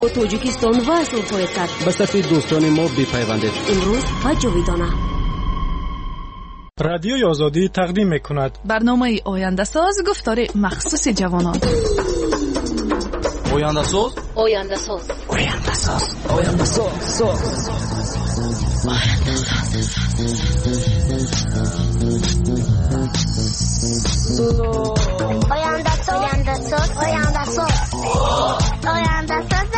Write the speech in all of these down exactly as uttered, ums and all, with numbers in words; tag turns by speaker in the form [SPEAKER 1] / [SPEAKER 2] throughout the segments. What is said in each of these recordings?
[SPEAKER 1] با تاجیکستان وصل خواهد کرد.
[SPEAKER 2] به صف دوستان ما بپیوندید.
[SPEAKER 1] امروز و جاویدانه.
[SPEAKER 3] رادیوی آزادی تقدیم میکند
[SPEAKER 4] برنامه آینده ساز گفتار مخصوص جوانان.
[SPEAKER 5] آینده ساز
[SPEAKER 1] آینده ساز
[SPEAKER 5] آینده ساز آینده ساز
[SPEAKER 6] آینده ساز آینده ساز آینده ساز آینده ساز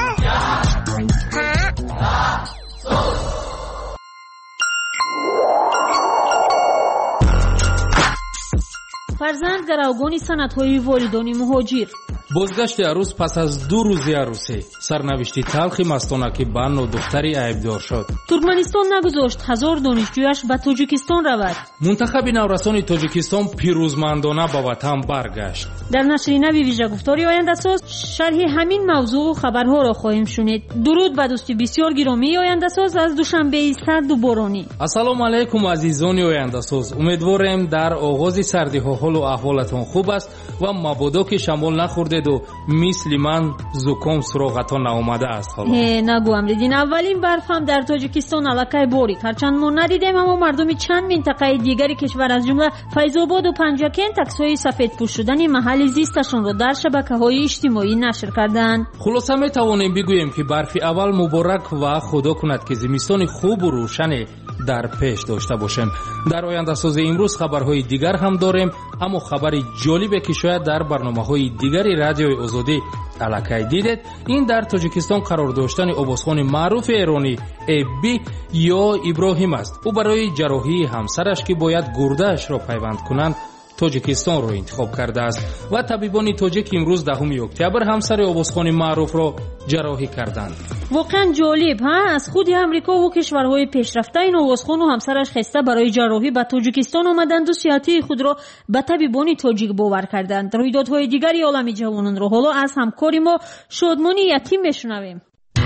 [SPEAKER 7] فرزند گروگانی سنت‌های والدانی مهاجر.
[SPEAKER 8] بازگشت عروس پس از دو روزی عروسی. سرنوشتی تلخی مستانه که به نوع دختری عیبدار شد.
[SPEAKER 7] ترکمنستان نگذاشت هزار دانشجویش به تاجیکستان رود.
[SPEAKER 8] منتخب نورسان تاجیکستان پیروزمندانه به وطن برگشت.
[SPEAKER 7] در نشر نوی ویژه گفتاری آینده ساز شرح همین موضوع و خبرها را خواهیم شنید. درود به دوستی بسیار گرامی آینده ساز از دوشنبه سرد و بارانی.
[SPEAKER 8] السلام علیکم عزیزان آینده ساز. امیدوارم در آغاز سردی ها حال و احوالتان خوب است و مبادا که شمال نخورده و مثل من زکام سراغتان نآمده است. حالا
[SPEAKER 7] نگو امریدین اولین برف هم در تاجیکستان علاقه بارید. هرچند ما ندیدیم اما مردم چند منطقه دیگری کشور از جمله فیض آباد و پنجکن تکس‌های سفید پوش شدن محل زیستشان را در شبکه‌های اجتماعی نشر کردند.
[SPEAKER 8] خلاصه می توانیم بگوییم که برف اول مبارک و خدا کند که زمستان خوب و روشن در پیش داشته باشیم. در آینده ساز امروز خبرهای دیگر هم داریم، اما خبر جالبه که شاید در برنامه‌های دیگری رادیوی آزادی علاقه دیدید. این در تاجیکستان قرار داشتن عباسخان معروف ایرانی ابی یا ابراهیم است. او برای جراحی همسرش که باید گرده‌اش را پیوند کنند تاجیکستان را انتخاب کرده است و طبیبان تاجیک امروز دهم اکتبر همسر عباسخان معروف را جراحی کردند.
[SPEAKER 7] واقعا جالب ها، از خود امریکا و کشورهای پیشرفته این عباسخان و همسرش خسته برای جراحی به تاجیکستان آمدند و صحتی خود را به طبیبان تاجیک باور کردند. رویدادهای دیگری عالم جوانان را حالا از همکاری ما شادمانی یتیم بشنویم.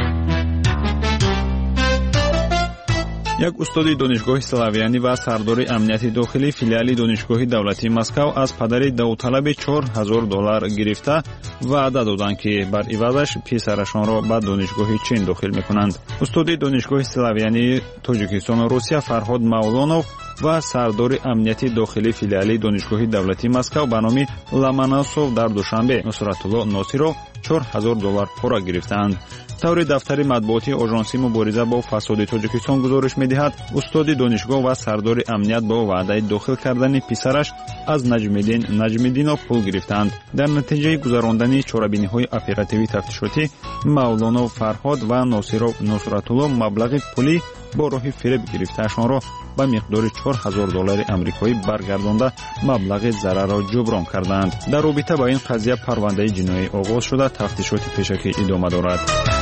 [SPEAKER 9] یک استاد دانشگاه سلاویانی و سردار امنیت داخلی فیلیال دانشگاه دولتی مسکو از پدر داوطلب چهار هزار دلار گرفته وعده دادند که بر عوضش پسرشان را به دانشگاه چین داخل میکنند. استاد دانشگاه سلاویانی تاجیکستان و روسیه فرهاد مولانوف و سردار امنیت داخلی فیلیال دانشگاه دولتی مسکو به نام لاماناسوف در دوشنبه نصرتالله ناصری را چهار هزار دلار پورا گرفتند. طور دفتر مطبوعاتی آژانسی مبارزه با فساد تاجیکستان گزارش می‌دهد استاد دانشگاه و سردار امنیت با وعده داخل کردن پسرش از نجم‌الدین نجم‌الدینov پول گرفتند. در نتیجه گذراندن چاره‌بینی‌های اپراتیوی تفتیشاتی مولانوف فرهاد و ناصرов نصرتالله مبلغ پولی با راه فریب گرفته‌شان را به مقدار چهار هزار دلار آمریکایی برگردانده مبلغ ضرر را جبران کردند. در رابطه با این قضیه پرونده جنایی آغاز شده، تفتیشات پیشکی ادامه دارد.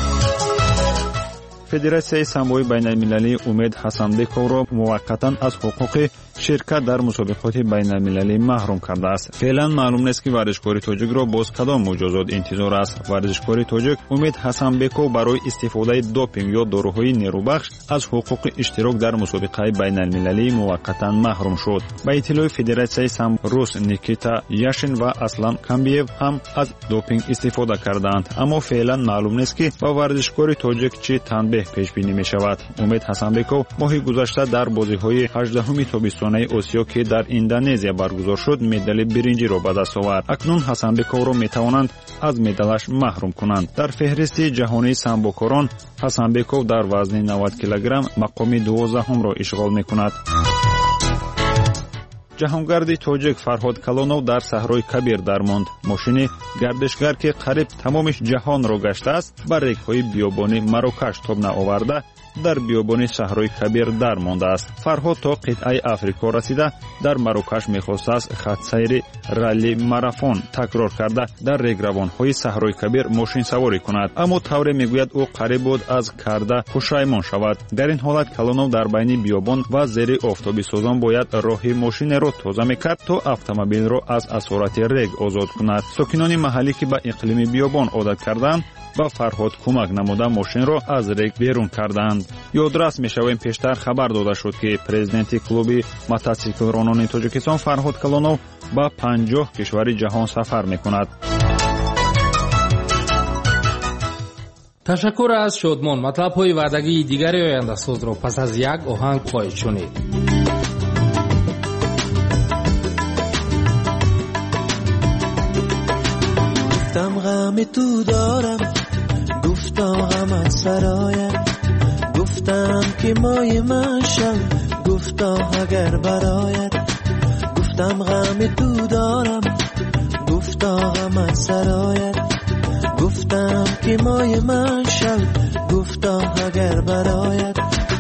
[SPEAKER 9] فدراسیای سامبوی بین‌المللی امید حسنبکov را موقتا از حقوق شرکت در مسابقات بین‌المللی محروم کرده است. فعلا معلوم نیست که ورزشکار تاجیک را باز کدام مجازات انتظار است. ورزشکار تاجیک امید حسنبکov برای استفاده دوپینگ یا داروهای نیروبخش از حقوق اشتراک در مسابقه بین‌المللی موقتا محروم شد. به اطلاع فدراسیای سامبو روس نیکیتا یاشین و اصلان کامبیو هم از دوپینگ استفاده کردند، اما فعلا معلوم نیست که با ورزشکار تاجیک چه تنبیه پیش بینی می شود. امید حسنبکov ماه گذشته در بازی‌های هجدهم تابستانه آسیا که در اندونزیا برگزار شد مدال برنجی را به دست آورد. اکنون حسنبکov را می توانند از مدالش محروم کنند. در فهرست جهانی سامبوکاران حسنبکov در وزن نود کیلوگرم مقام دوازدهم را اشغال می کند. جهانگرد تاجیک فرهاد کلونов در صحرای کبیر درماند. ماشین گردشگر که قریب تمامش جهان را گشته است بر ریگ‌های بیابانی مراکش تاب نآورده در بیابانی صحرای کبیر درمانده است. فرهاد تا قطعه افریقا رسیده در مراکش می‌خواست است خط سیر رالی ماراتون تکرار کرده در ریگروان‌های صحرای کبیر ماشین سواری کند، اما طوری میگوید او قریب بود از کرده پشیمان شود. در این حالت کلونov در بین بیابان و زیر آفتابی سوزان باید راه ماشین را تازه میکرد تا автомобیل را از اسارت ریگ آزاد کند. ساکنان محلی که به اقلیم بیابان عادت کردند با فرهاد کمک نموده ماشین را از ریگ بیرون کردند. یادرس میشویم پیشتر خبر داده شد که پرزیدنت کلوب موتورسیکل رانان تاجیکستان فرهاد کلونov با پنجاه کشور جهان سفر میکند.
[SPEAKER 8] تشکر از شادمان. مطلب‌های وعدگی دیگری آینده ساز را پس از یک آهنگ خواهید شنید.
[SPEAKER 10] گفتم غم تو دارم، گفتا غمت سرایم، گفتم که مای من شم، گفتا اگر برایت. گفتم غم تو دارم، گفتا غمت سرایم، گفتم که مای من شم، گفتا اگر برایت.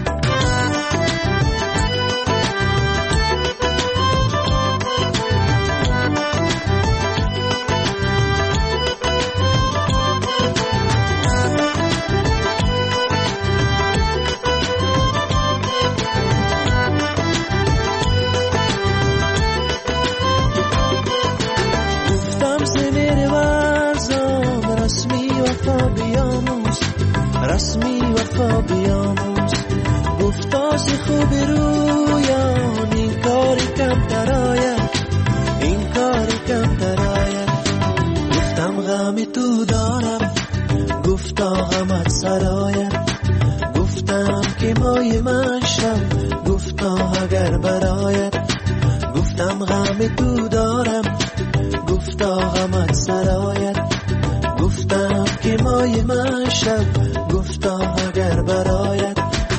[SPEAKER 10] رسمی وفا بیاموز، گفتا سی خوب رویان، این کاری کم تراید، این کاری کم تراید. گفتم غم تو دارم، گفتا غمت سراید، گفتم که مای من شم، گفتا اگر برایت. گفتم غم تو دارم، گفتا غمت سراید، گفتم که مای من شب، گفتا اگر برایت.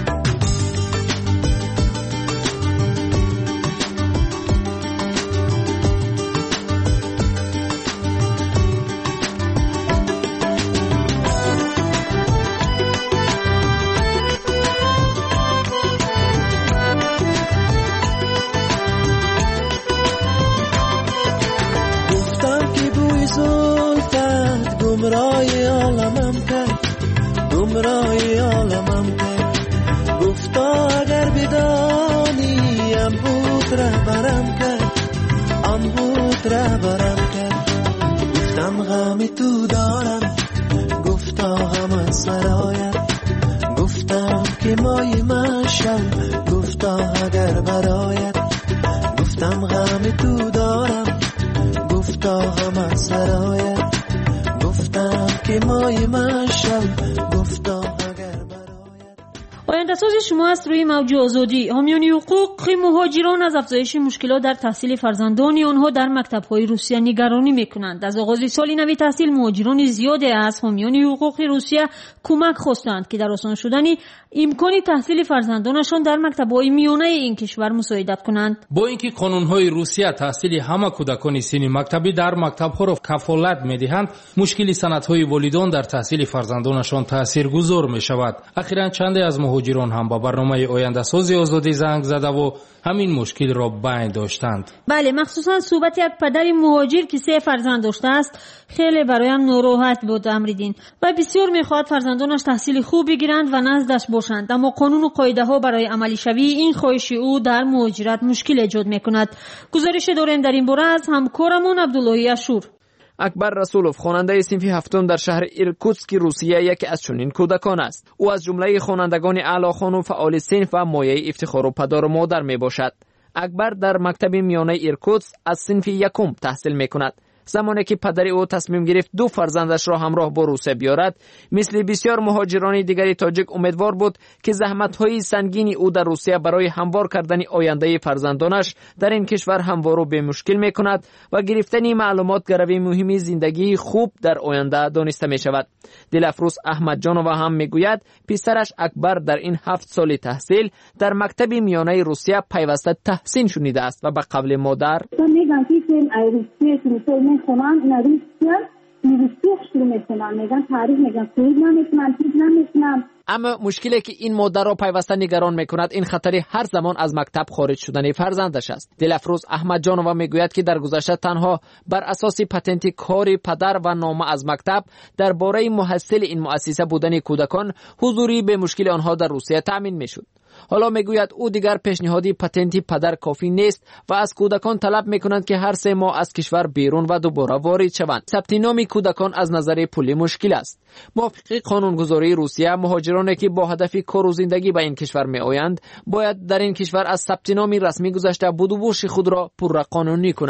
[SPEAKER 10] گفتم که بوی زلفت گمرای عالمم کرد، گمرای عالمم کرد. گفتا اگر بدانی امبوت رهبرم کرد، امبوت رهبرم کرد. گفتم غم تو دارم، گفتا غمت سراید، گفتم که مای من شم، گفتا اگر برایت. گفتم غم تو دارم، گفتا غمت سراید، گفتم که مای من شم، گفتا اگر برایت.
[SPEAKER 7] آینده ساز شما است روی موج آزادی. حامیان حقوق مهاجران از افزایش مشکلات در تحصیل فرزندان آنها در مکتب‌های روسیه نگرانی می‌کنند. از آغاز سال نو تحصیل مهاجران زیادی از حامیان حقوق روسیه کمک خواستند که در آسان شدن امکان تحصیل فرزندانشان در مکتب‌های میانه این کشور مساعدت کنند.
[SPEAKER 8] با اینکه قانون‌های روسیه تحصیل همه کودکان سن مکتبی در مکتب‌ها را کفالت می‌دهند، مشکل سندهای والدان در تحصیل فرزندانشان تاثیرگذار می‌شود. اخیراً چند از مهاجران هم با برنامه آینده ساز آزادی زنگ زده و همین مشکل را بیان داشتند.
[SPEAKER 7] بله، مخصوصاً صحبت یک پدر مهاجر که سه فرزند داشته است خیلی برایم ناراحت بود امریدین و بسیار می‌خواهد فرزندانش تحصیل خوب بگیرند و نزدش باشند، اما قانون و قاعده ها برای عملی شوی این خواهش او در مهاجرت مشکل ایجاد می‌کند. گزارش داریم در این باره از همکارمون عبداللهی اشور.
[SPEAKER 11] اکبر رسولوف خواننده صنف هفتم در شهر ایرکوتسک روسیه یکی از چنین کودکان است. او از جمله خوانندگان اعلی‌خوان و فعال صنف و مایه افتخار و پدر و مادر میباشد. اکبر در مکتب میانه ایرکوتسک از صنف یکم تحصیل میکند. زمانی که پدر او تصمیم گرفت دو فرزندش را همراه با روسیه بیارد، مثل بسیار مهاجران دیگری تاجیک امیدوار بود که زحمت‌های سنگین او در روسیه برای هموار کردن آینده فرزندانش در این کشور هموار و به مشکل می‌کند و گرفتن معلومات گروی مهمی زندگی خوب در آینده دانسته می‌شود. دلفروز احمد جانو هم میگوید پسرش اکبر در این هفت سال تحصیل در مکتب میانه روسیه پیوسته تحسین شنیده است و به قول مادر
[SPEAKER 12] میخونم اینا روسیه میگوید شروع میکنم میگن تاریخ میگن سوید نمیتونم چیز نمیتونم.
[SPEAKER 11] اما مشکلی که این مادر را پیوسته نگران میکند این خطر هر زمان از مکتب خارج شدن فرزندش است. دلفروز احمد جانو میگوید که در گذشته تنها بر اساس پتنت کار پدر و نامه از مکتب درباره محصل این مؤسسه بودن کودکان حضوری به مشکل آنها در روسیه تامین میشد. حالا میگوید او دیگر پیشنهادی پتنتی پدر کافی نیست و از کودکان طلب میکنند که هر سه ماه از کشور بیرون و دوباره وارد شوند. ثبت نام کودکان از نظر پولی مشکل است. موافق قانونگذاری روسیه مهاجرانی که با هدف کار و زندگی به این کشور میآیند باید در این کشور از ثبت نام رسمی گذشته بود و بوش خود را پر قانونی کنند.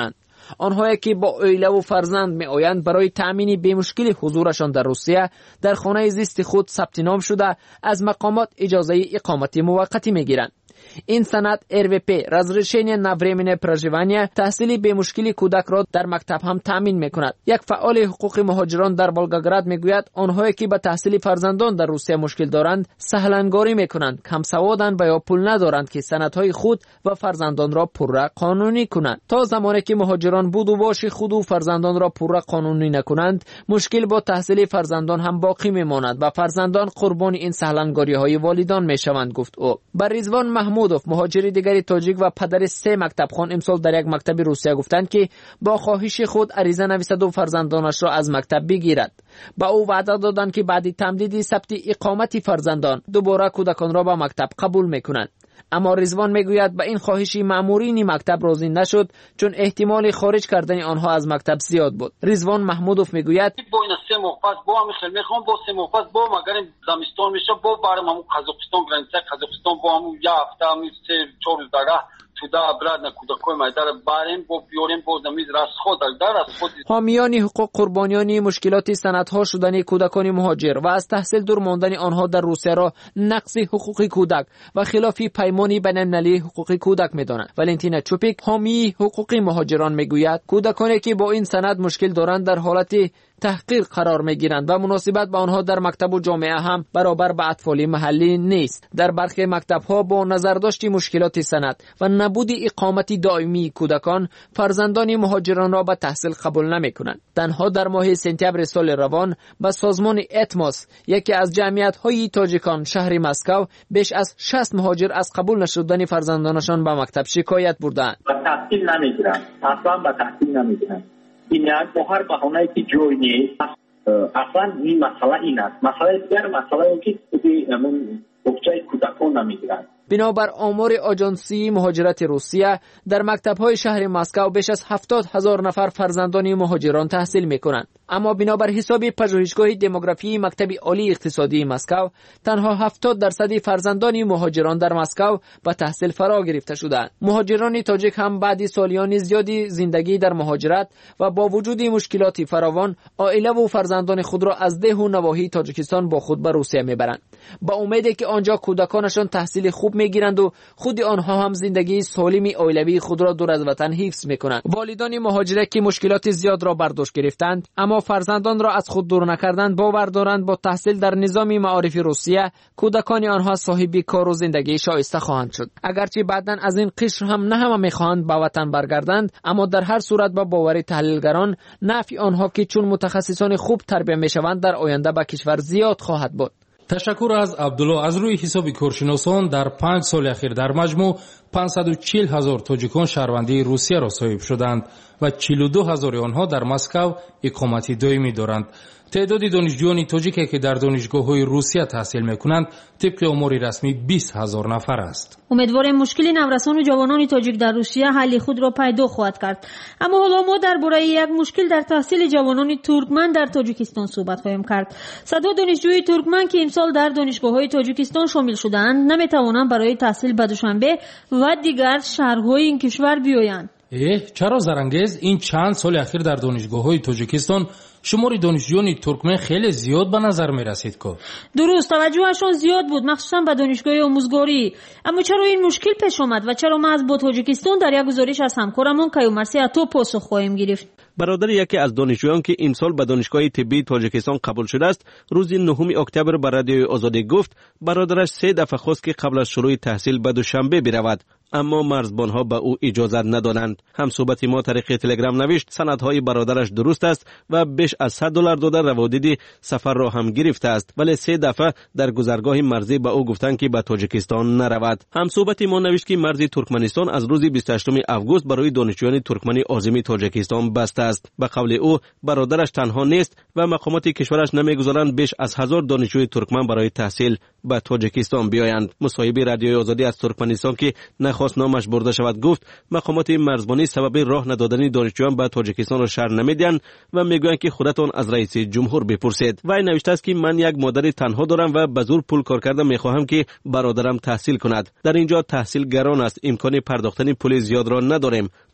[SPEAKER 11] آنهایی که با عائله و فرزند میآیند برای تأمین بمشکل حضورشان در روسیه در خانه زیست خود ثبت نام شده از مقامات اجازه اقامت موقتی میگیرند. این سند ار وی پی разрешение на временное проживание تحصیلی به مشکل کودک را در مکتب هم تامین میکند. یک فعال حقوق مهاجران در والگاگراد میگوید آنهایی که به تحصیل فرزندان در روسیه مشکل دارند سهلنگاری میکنند، کم سوادند و یا پول ندارند که سندهای خود و فرزندان را پرره قانونی کنند. تا زمانی که مهاجران بود و باش خود و فرزندان را پرره قانونی نکنند مشکل با تحصیل فرزندان هم باقی میماند و فرزندان قربان این سهلنگاری های والدان میشوند، گفت او. بر رضوان محمودوف مهاجر دیگری تاجیک و پدر سه مکتب خوان امسال در یک مکتب روسیه گفتند که با خواهش خود عریضه نویسد و فرزندانش را از مکتب بگیرد. با او وعده دادند که بعد تمدید ثبت اقامت فرزندان دوباره کودکان را به مکتب قبول میکنند. اما رضوان میگوید به این خواهش مأمورین مکتب راضی نشد چون احتمال خارج کردن آنها از مکتب زیاد بود. رضوان محمودوف میگوید
[SPEAKER 13] با این سه ماه پس با هم خیلی میخوام با سه ماه پس با مگر زمستان میشه با برام هم قزاقستان گرانسه قزاقستان با هم یه هفته هم سه چهار روز دیگه تودا ابراد نکودکای مایدار باریم با بیاریم با زمین راست خود در از خود.
[SPEAKER 11] حامیان حقوق قربانیان مشکلات سندها شدن کودکان مهاجر و از تحصیل دور ماندن آنها در روسیه را نقض حقوق کودک و خلاف پیمان بین‌المللی حقوق کودک می‌دانند. والنتینا چوپیک حامی حقوق مهاجران میگوید کودکانی که با این سند مشکل دارند در حالت تحقیر قرار میگیرند و مناسبت با آنها در مکتب و جامعه هم برابر با اطفال محلی نیست. در برخی مکتب‌ها با نظرداشت مشکلات سند و نبود اقامت دائمی کودکان فرزندان مهاجران را به تحصیل قبول نمی‌کنند. تنها در ماه سپتامبر سال روان به سازمان اتماس یکی از جمعیت‌های تاجیکان شهر مسکو بیش از شصت مهاجر از قبول نشدن فرزندانشان به مکتب شکایت بردند.
[SPEAKER 14] به تحصیل نمی‌گیرند. اصلا به تحصیل نمی‌گیرند. این یک با هر بهانه‌ای که جای نیست اصلا این مسئله این است. مسئله دیگر مسئله این که خودی همون بچه کودکان نمیگیرند.
[SPEAKER 11] بنابر آمار آژانسی مهاجرت روسیه در مکتب‌های شهر مسکو بیش از هفتاد هزار نفر فرزندان مهاجران تحصیل می‌کنند. اما بنابر حساب پژوهشگاه دموگرافی مکتب عالی اقتصادی مسکو تنها هفتاد درصد فرزندان مهاجران در مسکو به تحصیل فرا گرفته شدند. مهاجران تاجیک هم بعد سالیان زیادی زندگی در مهاجرت و با وجود مشکلات فراوان عائله و فرزندان خود را از ده و نواحی تاجیکستان با خود به روسیه میبرند با امیدی که آنجا کودکانشان تحصیل خوب میگیرند و خود آنها هم زندگی سالم عائلوی خود را دور از وطن حفظ میکنند. والدان مهاجره که مشکلات زیاد را برداشت گرفتند اما فرزندان را از خود دور نکردند باور دارند با تحصیل در نظام معارف روسیه کودکان آنها صاحب کار و زندگی شایسته خواهند شد. اگرچه بعداً از این قشر هم نه همه میخواهند به وطن برگردند اما در هر صورت با باور تحلیلگران نفع آنها که چون متخصصان خوب تربیت میشوند در آینده به کشور زیاد خواهد بود.
[SPEAKER 8] تشکر از عبدالله. از روی حساب کارشناسان در پنج سال اخیر در مجموع پانصد و چهل هزار تاجیکان شهروندی روسیه را صاحب شدند و چهل و دو هزار آنها در مسکو اقامت دائمی دارند. تعداد دانشجویان تاجیکی که در دانشگاه‌های روسیه تحصیل می‌کنند طبق آمار رسمی بیست هزار نفر است.
[SPEAKER 7] امیدواریم مشکل نورسان و جوانان تاجیک در روسیه حل خود را پیدا خواهد کرد. اما حالا ما درباره یک مشکل در تحصیل جوانان ترکمن در تاجیکستان صحبت خواهیم کرد. صدها دانشجوی ترکمن که امسال در دانشگاه‌های تاجیکستان شامل شدند نمی‌توانند برای تحصیل به دوشنبه و دیگر شهرهای این کشور بیایند.
[SPEAKER 8] اه چرا زرنگیز این چند سال اخیر در دانشگاه‌های تاجیکستان شمار دانشجویان ترکمن خیلی زیاد به نظر می رسید که
[SPEAKER 7] درست توجهشان زیاد بود مخصوصا به دانشگاه آموزگاری. اما چرا این مشکل پیش آمد و چرا ما از با تاجیکستان در یک گزارش از همکارمون کیومرثی اتو پاسخ خواهیم گرفت.
[SPEAKER 2] برادر یکی از دانشجویان که امسال به دانشگاه طبی تاجیکستان قبول شده است روز نهم اکتبر به رادیوی آزادی گفت برادرش سه دفعه خواست که قبل از شروع تحصیل به دوشنبه برود اما مرزبانها به او اجازه ندادند. هم صحبت ما طریق تلگرام نوشت سندهای برادرش درست است و بیش از صد دلار داده روادید سفر را هم گرفته است ولی سه دفعه در گذرگاه مرزی به او گفتند که به تاجیکستان نرود. هم صحبت ما نوشت که مرز ترکمنستان از روز بیست و هشتم آگوست برای دانشجویان ترکمن عازم تاجیکستان بسته است. به قول او برادرش تنها نیست و مقامات کشورش نمیگذارند بیش از هزار دانشجوی ترکمن برای تحصیل به تاجیکستان بیایند. مصاحبه رادیوی آزادی از ترکمنستان که نخواست نامش برده شود گفت مقامات مرزبانی سبب راه ندادن دانشجویان به تاجیکستان را شرح نمیدهند و میگویند که خودتان از رئیس جمهور بپرسید. و این نوشته است که من یک مادر تنها دارم و به زور پول کار کرده میخواهم که برادرم تحصیل کند. در اینجا تحصیل گران است، امکان پرداختن پول زیاد را نداریم.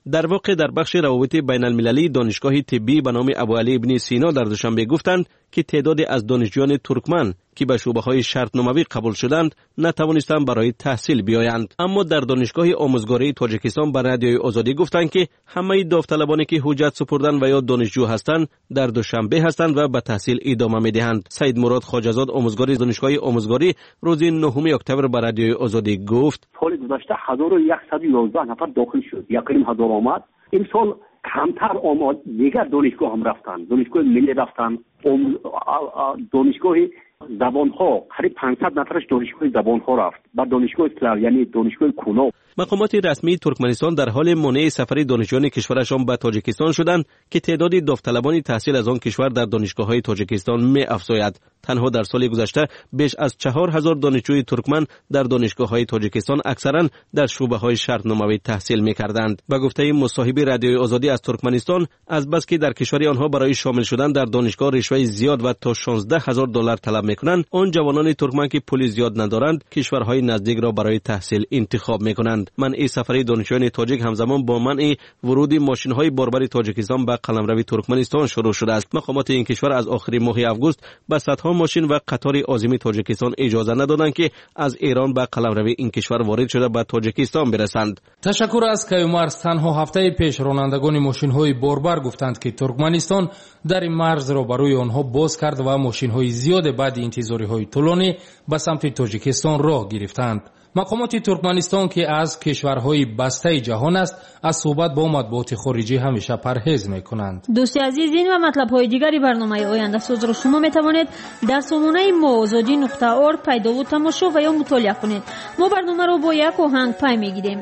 [SPEAKER 2] در واقع در بخش روابط بین المللی دانشگاه طبی به نام ابوعلی ابن سینا در دوشنبه گفتند که تعدادی از دانشجویان ترکمن که به شعبه‌های شرطنامه‌ای قبول شدند نتوانستند برای تحصیل بیایند. اما در دانشگاه آموزگاری تاجیکستان به رادیوی آزادی گفتند که همه داوطلبانی که حجت سپردند و یا دانشجو هستند در دوشنبه هستند و به تحصیل ادامه می‌دهند. سید مراد خواجه‌زاد آموزگار دانشگاه آموزگاری روز نهم اکتبر به رادیوی آزادی گفت:
[SPEAKER 15] سال گذشته هزار و صد و یازده نفر داخل شد، یقین هزار آمد. این سال کمتر آمد. دیگر دانشگاه هم رفتن، دانشگاه ملی رفتن، دانشگاه زبان ها قریب پانصد نفرش دانشگاه زبان ها رفت. بعد دانشگاه اسلام یعنی دانشگاه کونا.
[SPEAKER 2] مقامات رسمی ترکمنستان در حال منع سفر دانشجویان کشورشان به تاجیکستان شدند که تعداد داوطلبان تحصیل از آن کشور در دانشگاه‌های تاجیکستان می افزاید. تنها در سال گذشته بیش از چهار هزار دانشجوی ترکمن در دانشگاه‌های تاجیکستان اکثرا در شعبه‌های شرطنامه‌ای تحصیل می‌کردند. به گفته مصاحب رادیوی آزادی از ترکمنستان، از بس که در کشور آنها برای شامل شدن در دانشگاه رشوه زیاد و تا شانزده هزار دلار طلب می‌کنند، آن جوانان ترکمن که پول زیاد ندارند کشورهای نزدیک را برای تحصیل انتخاب می‌کنند. منع سفر دانشجویان تاجیک همزمان با منع ورود ماشین‌های باربر تاجیکستان به قلمرو ترکمنستان شروع شده است. مقامات این کشور از آخر ماه آگوست به صدها ماشین و قطار عازم تاجیکستان اجازه ندادند که از ایران به قلمرو این کشور وارد شده به تاجیکستان برسند.
[SPEAKER 8] تشکر از کیومرز. تنها هفته پیش رانندگان ماشین‌های باربر گفتند که ترکمنستان در این مرز را برای آنها باز کرد و ماشین‌های زیاد بعد انتظاری‌های طولانی به سمت تاجیکستان راه گرفتند. مقامات ترکمنستان که از کشورهای بسته جهان است از صحبت با مطبوعات خارجی همیشه پرهیز میکنند.
[SPEAKER 7] دوستی عزیز، این و مطلب‌های دیگری برنامه آینده ساز را شما میتوانید در سامانه ما آزادی نقطه اور پیدا و تماشا و یا مطالعه کنید. ما برنامه را با یک آهنگ پای میگیریم.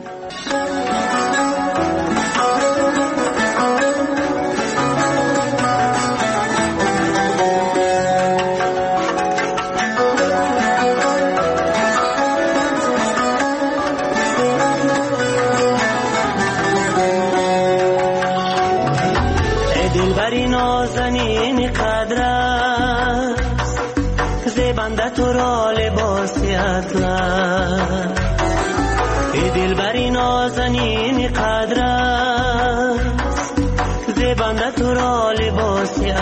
[SPEAKER 10] نازنین قدر است زیبنده تو را لباسی اطلس. ای دلبری نازنین قدر است زیبنده تو را لباسی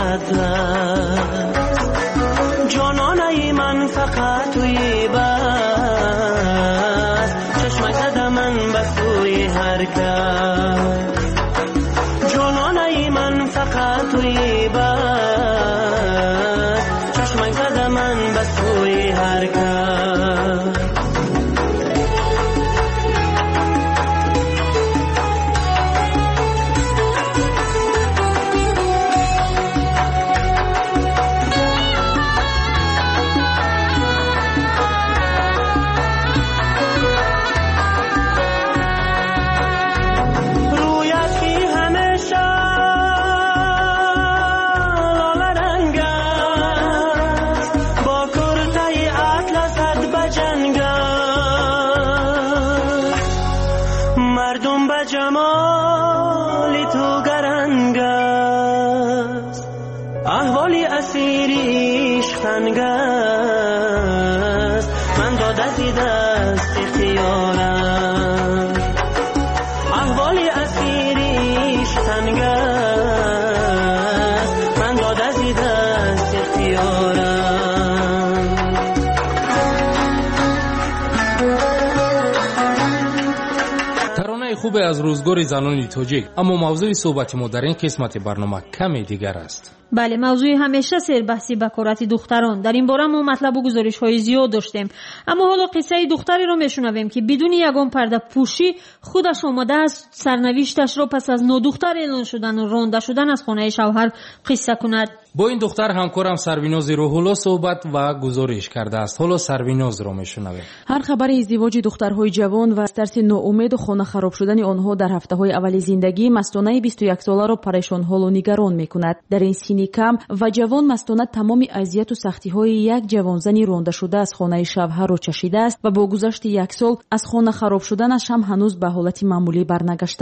[SPEAKER 10] اطلس. جانانه من فقط توی بس چشمک زده من به سوی هر کس. جانانه من فقط توی بس چشمک زده من به سوی هر کس. من داده زی دست اختیارم احوالی اسیریش تنگ است. من داده زی دست اختیارم.
[SPEAKER 8] ترانه خوب از روزگار زنان تاجیک. اما موضوع صحبت ما در این قسمت برنامه کمی دیگر است.
[SPEAKER 7] بله، موضوع همیشه سربحثی بکارت دختران. در این باره ما مطلب و گزارش های زیاد داشتیم، اما حالا قصه دختری رو میشنویم که بدون یگان پرده پوشی خودش آماده است سرنوشتش را پس از نودختر اعلان شدن و رانده شدن از خانه شوهر قصه کند.
[SPEAKER 8] با این دختر همکارم سرویناز روح‌الله صحبت و گزارش کرده است. حالا سرویناز رو میشنویم.
[SPEAKER 16] هر خبر ازدواج دخترهای جوان و از ترس ناامید و خانه خراب شدن آنها در هفته‌های اولی زندگی مستانه بیست و یک ساله را پریشان حال و نگران میکند. در این سن کم و جوان مستانه تمام اذیت و سختی‌های یک جوانزنی رانده شده از خانه شوهر را چشیده است و با گذشت یک سال از خانه خراب شدنش هم هنوز به حالت معمولی برنگشته است.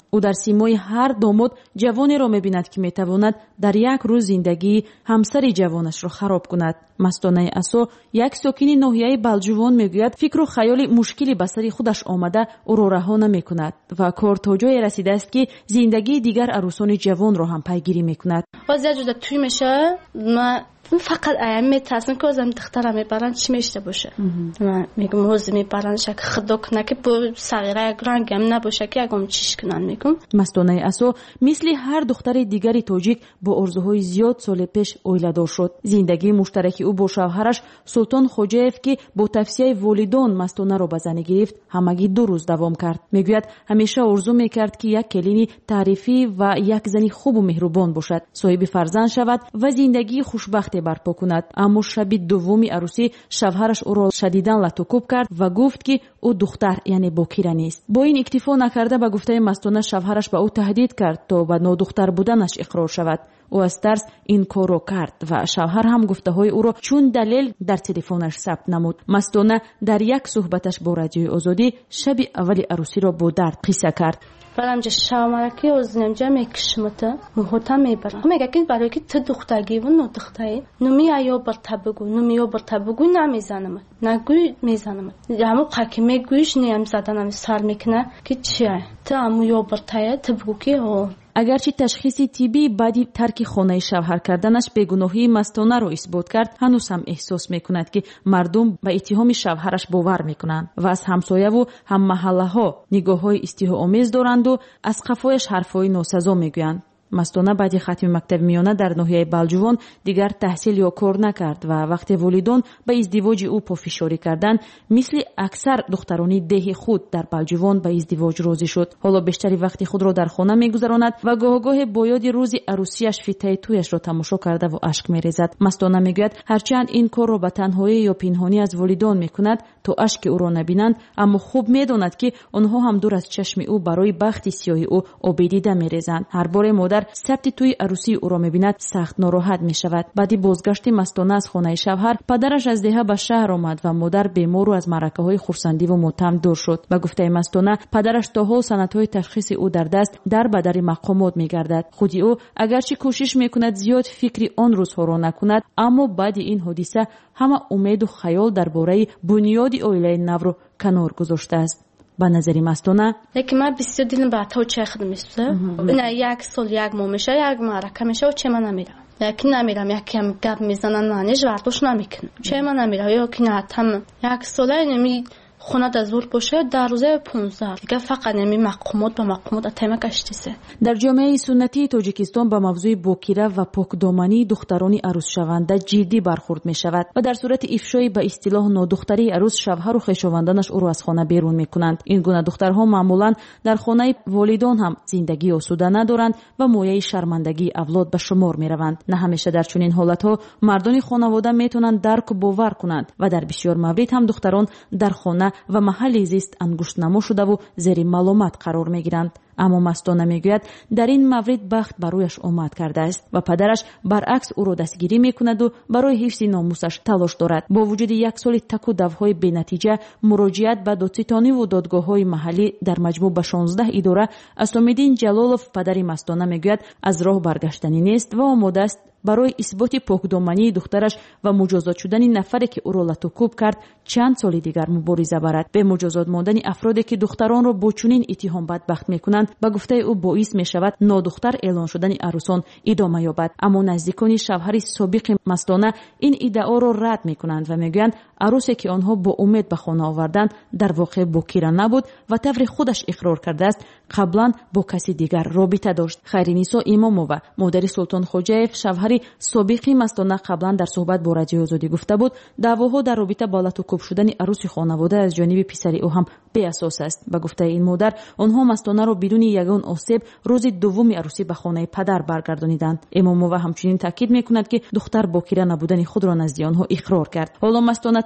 [SPEAKER 16] او در سیمای هر داماد جوانی را می‌بیند که می‌تواند در یک روز زندگی همسر جوانش را خراب کند. مستانه اسو یک ساکن ناحیه بلجوان میگوید فکر و خیال مشکلی به سر خودش آمده او را رها نمی‌کند و کار تا جایی رسیده است که زندگی دیگر عروسان جوان را هم پیگیری می‌کند.
[SPEAKER 17] وضعیت جدا توی میشه ما فقط ایم میترسم که ازم دخترم میبرن چی میشته باشه. من میگم روز میبرن شک خدا کنه که با صغیره گرنگ هم نباشه که اگم چیش کنن. میگم
[SPEAKER 16] مستانه اسو مثل هر دختر دیگری تاجیک با آرزوهای زیاد سال پیش اویله‌دار شد. زندگی مشترکی او با شوهرش سلطان خوجاєв که با توصیه والدان مستانه را به زنی گرفت همگی دو روز دوام کرد. میگوید همیشه آرزو میکرد که یک کلینی تعریفی و یک زنی خوب و مهربان باشد، صاحب فرزند شود و زندگی خوشبخت برپا کند. اما شب دومی عروسی شوهرش او را شدیداً لطوکوب کرد و گفت که او دختر یعنی باکیره نیست. با این اکتفا نکرده به گفته مستانه شوهرش به او تهدید کرد تا به نادختر بودنش اقرار شود. او از ترس این کار را کرد و شوهر هم گفته های او را چون دلیل در تلفنش ثبت نمود. مستانه در یک صحبتش با رادیوی آزادی شب اول عروسی را با درد قصه کرد.
[SPEAKER 17] برام جه شامرکی از نمی‌جا میکشمته مهوتا میبرم. میگه که برای که تو دخترگی و نه دختری نمی آیا بر تبگو نمی آیا بر تبگو نمیزنم نگوی میزنم. همون قاکی میگویش نیم زدنم سر میکنه که چیه تو همون یا بر تایه تبگو کی ها.
[SPEAKER 16] اگرچه تشخیص طبی بعدی ترک خانه شوهر کردنش بیگناهی مستانه را اثبات کرد، هنوز هم احساس میکند که مردم به اتهام شوهرش باور میکنند و از همسایه و هم محله ها نگاه های استیحاآمیز دارند و از قفایش حرفهای ناسزا میگویند. مستانه بعد ختم مکتب میانه در ناحیه بلجوان دیگر تحصیل یا کار نکرد و وقتی والدان به ازدواج او پافشاری کردند مثل اکثر دختران ده خود در بلجوان به ازدواج راضی شد. حالا بیشتری وقتی خود را در خانه میگذراند و گاه گاه با یاد روز عروسیش فیته تویش را تماشا کرده و اشک میریزد. مستانه میگوید هرچند این کار را به تنهایی یا پنهانی از والدان میکند تا اشک او را نبینند، اما خوب میداند که آنها هم دور از چشم او برای بخت سیاه او آب دیده میریزند. هر بار مادر ثبت توی عروسی او را می‌بیند سخت ناراحت می‌شود. بعدی بازگشت مستانه از خانه شوهر پدرش از دهه به شهر آمد و مادر بیمار و از معرکه‌های خرسندی و ماتم دور شد. به گفته مستانه پدرش تا حال سندهای تشخیص او در دست در بدر مقامات می‌گردد. خودی او اگرچه کوشش می‌کند زیاد فکری آن روزها را نکند، اما بعد این حادثه همه امید و خیال درباره بنیاد عائله نو را کنار گذاشته است. به نظری مستانه
[SPEAKER 17] یکی من بسیار دیدم بعد تا چه خود میسته نه یک سال یک ماه میشه یک معرکه میشه و چه من نمیرم یکی نمیرم یکی هم گپ میزنن نانیش وردوش نمیکنم چه من نمیرم یکی نه هم یک ساله نمی خونه در زور باشه در روزه پونزده دیگه فقط نمی مقامات به مقامات اتمه کشتیسه.
[SPEAKER 16] در جامعه سنتی تاجیکستان به موضوع باکیره و پاکدامنی دختران عروس شونده جدی برخورد می شود و در صورت افشای به اصطلاح نادختری عروس شوهر و خویشاوندانش او را از خانه بیرون می کنند. این گونه دخترها معمولا در خانه والدان هم زندگی آسوده ندارند و مایه شرمندگی اولاد به شمار می روند. نه همیشه در چنین حالتها مردان خانواده می توانند درک و باور کنند و در بسیار مورد هم دختران در خانه و محل زیست انگشت نما شده و زیر ملامت قرار می گیرند. اما مستانه میگوید در این مورد بخت برایش آمد کرده است و پدرش برعکس او را دستگیری میکند و برای حفظ ناموسش تلاش دارد. با وجود یک سال تک و دوهای بی‌نتیجه مراجعت به دادستانی و دادگاه‌های محلی در مجموع به شانزده اداره، اسام‌الدین جلالوف پدر مستانه میگوید از راه برگشتنی نیست و آماده است برای اثبات پاکدامنی دخترش و مجازات شدن نفری که او را لطوکوب کرد چند سال دیگر مبارزه برد. به مجازات ماندن افرادی که دختران را با چنین اتهام بدبخت میکنند به گفته او باعث میشود نادختر اعلان شدن عروسان ادامه یابد. اما نزدیکان شوهر سابق مستانه این ادعا را رد میکنند و میگویند عروسی که آنها با امید به خانه آوردند در واقع باکیره نبود و طور خودش اقرار کرده است قبلا با کسی دیگر رابطه داشت. خیرنیسا امامووا مادر سلطان خوجاєв شوهر سابق مستانه قبلا در صحبت با رادیو آزادی گفته بود دعواها در رابطه با لطوکوب شدن عروس خانواده از جانب پسر او هم بی اساس است. به گفته این مادر آنها مستانه را بدون یگان آسیب روز دوم عروسی به خانه پدر برگردانیدند. امامووا همچنین تاکید میکند که دختر باکیره نبودن خود را نزد آنها اقرار کرد. حالا مستانه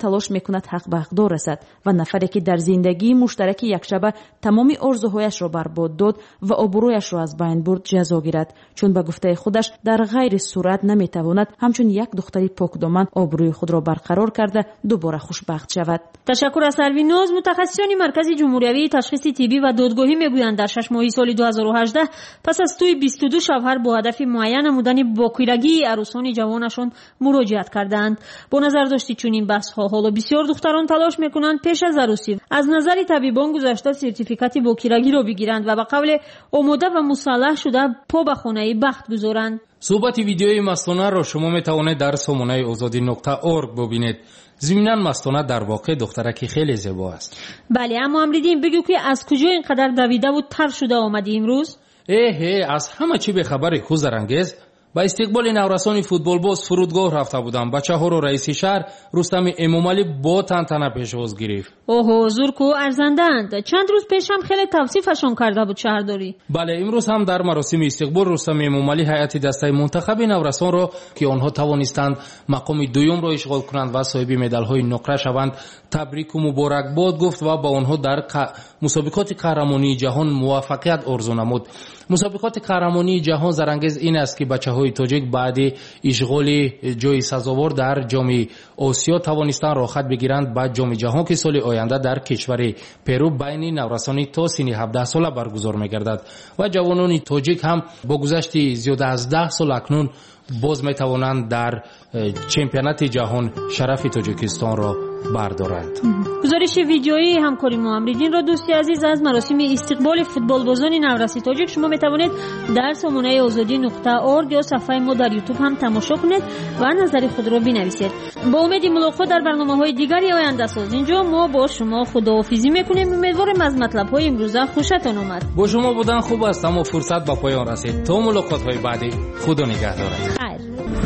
[SPEAKER 16] талош мекунад ҳақ ба ҳақдор расад ва нафаре ки дар зиндагии муштараки якшаба тамоми орзуҳояшро барбод дод ва обрӯяшро аз байн бурд ҷазо гирад, чун ба гуфтаи худаш дар ғайри сурат наметавонад ҳамчун як духтари покдоман обрӯи худро барқарор карда дубора хушбахт шавад.
[SPEAKER 7] ташаккур аз сарвиноз. мутахассисони маркази ҷумҳуриявии ташхиси тиббӣ ва додгоҳӣ мегӯянд дар шаш моҳи соли ду ҳазору ҳаждаҳ пас аз тӯи бисту ду шавҳар бо ҳадафи муайян намудани бокирагии арӯсони ҷавонашон муроҷиат кардаанд. бо назардошти чунин баҳсҳо ҳоло бисёр духтарон талош мекунанд пеш аз арӯсӣ аз назари табибон гузашта сертификати бокирагиро бигиранд ва ба қавле омода ва мусаллаҳ шуда по ба хонаи бахт гузоранд.
[SPEAKER 8] суҳбати видеои мастонаро шумо метавонед дар сомонаи озодӣ нуқта орг бубинед. зиминан мастона дар воқеъ духтараки хеле зебо аст.
[SPEAKER 7] бале, аммо амридин бигӯ ки аз куҷо ин қадар давидаву тар шуда омадӣ имрӯз?
[SPEAKER 8] эҳе, аз ҳама чӣ бехабари хузарангез. ба истиқболи наврасони футболбоз фурудгоҳ рафта будам. бачаҳоро раиси шаҳр Рустами Эмомалӣ бо тантана пешвоз гирифт.
[SPEAKER 7] оҳо, зурку арзандаанд. чанд рӯз пеш ҳам хеле тавсифашон карда буд шаҳрдорӣ.
[SPEAKER 8] бале, имрӯз ҳам дар маросими истиқбол Рустами Эмомалӣ ҳайати дастаи мунтахаби наврасонро ки онҳо тавонистанд мақоми дуюмро ишғол кунанд ва соҳиби медалҳои нуқра шаванд, табрику муборакбод гуфт ва ба онҳо дар мусобиқоти қаҳрамонии ҷаҳон муваффақият орзу намуд. мусобиқоти қаҳрамонии ҷаҳон зарангез ин аст ки бачаҳои тоҷик баъди ишғоли ҷои сазовор дар ҷоми осиё тавонистанд рохат бигиранд ба ҷоми ҷаҳон ки соли оянда дар кишвари Перу байни наврасони то синни ҳабдаҳ сола баргузор мегардад ва ҷавонони тоҷик ҳам бо гузашти зиёда аз даҳ сол акнун боз метавонанд дар чемпионати ҷаҳон шарафи тоҷикистонро бардоранд.
[SPEAKER 7] гузориши видеои ҳамкори мо амридинро дӯсти азиз аз маросими истиқболи футболбозони навраси тоҷик шумо метавонед дар сомонаи озодӣ нуқта орг ё сафҳаи мо дар ютуб ҳам тамошо кунед ва назари худро бинависед. бо умеди мулоқот дар барномаҳои дигари ояндасоз инҷо мо бо шумо худоҳофизӣ мекунем. умедворем аз матлабҳои имрӯза хушатон омад.
[SPEAKER 8] бо шумо будан хуб аст, аммо фурсат ба поён расид. то мулоқотҳои баъдӣ, худо нигаҳдорад.
[SPEAKER 7] хайр.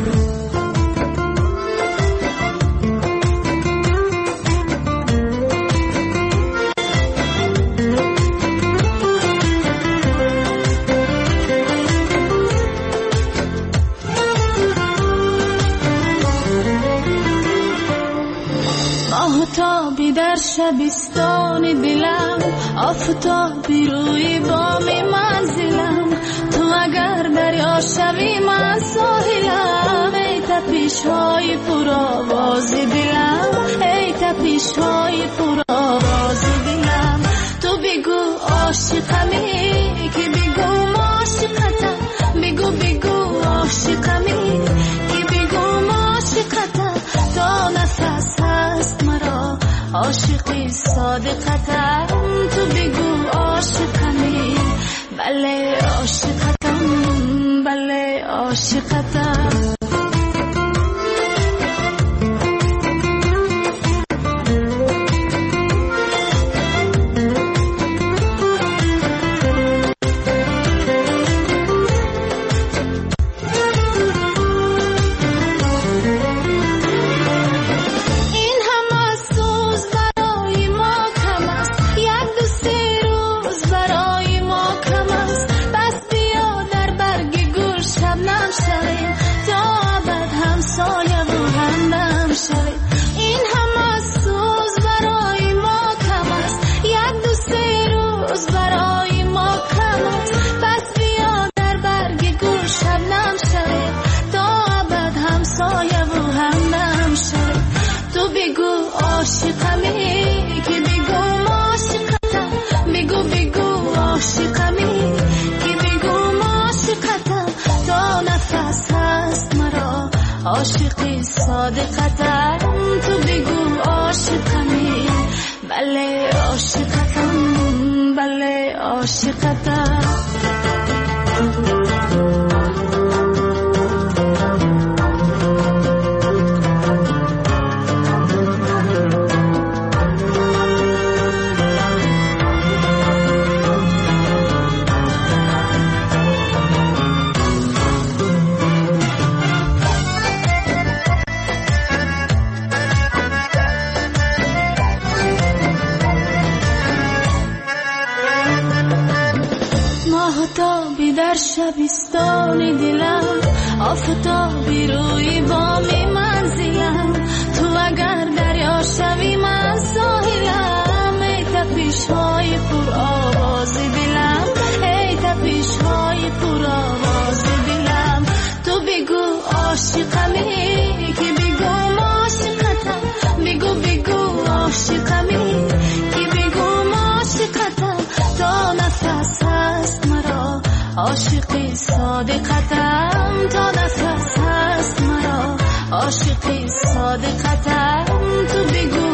[SPEAKER 18] آفتابی در شبستان دلم، آفتابی روی بام منزلم، تو اگر دریا شوی من ساحلم. ای تپش های پرآواز دلم، ای تپش های پرآواز دلم، تو بگو عاشقمی که بگو عاشقتم، بگو بگو عاشقمی که بگو عاشقتم. تا نفس هست مرا عاشقی صادقتم، تو بگو عاشقمی. بله عاشقتم، بله عاشقتم. عاشقی صادقتم، تو بگو عاشقمی. بله عاشقتم، بله عاشقتم. آفتابی در شبستان دلم، آفتابی روی بام منزلم، تو اگر دریا تپش های پر آواز دلم ای تپش های پر آواز دلم تو بگو عاشقمی که بگو عاشقتم بگو بگو عاشقمی که بگو عاشقتم تا نفس هست مرا عاشق صادقتم تا نفس هست مرا عاشق صادقتم تو بگو